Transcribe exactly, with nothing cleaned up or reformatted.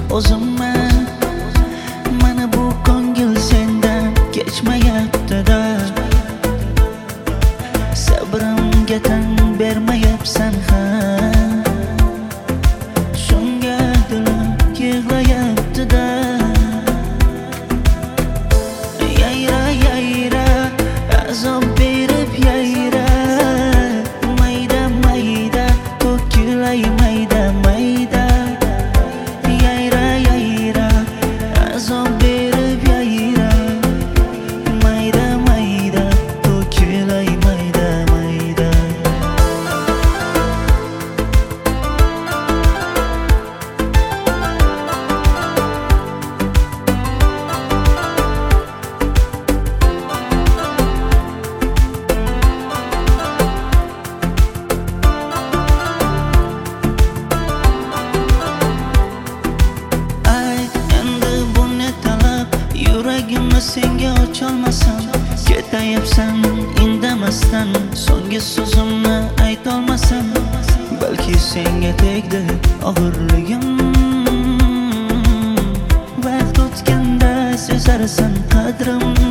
o'zimman. Mana bu ko'ngil sendan kechmayapti-da. Sabrimga tan bermayapsan ham. Shunga dilim yig'layapti-da. Yayra yayra azob berib yayra, mayda mayda to'kilay mayda mayda. Yayra yayra azob berib yayra, mayda mayda to'kilay mayda mayda. Yuragimni senga ocholmasam, ketayapsan indamasdan. So'nggi so'zimni aytolmasam, balki senga tegdi og'irligim. Vaqt o'tganda sezarsan qadrim.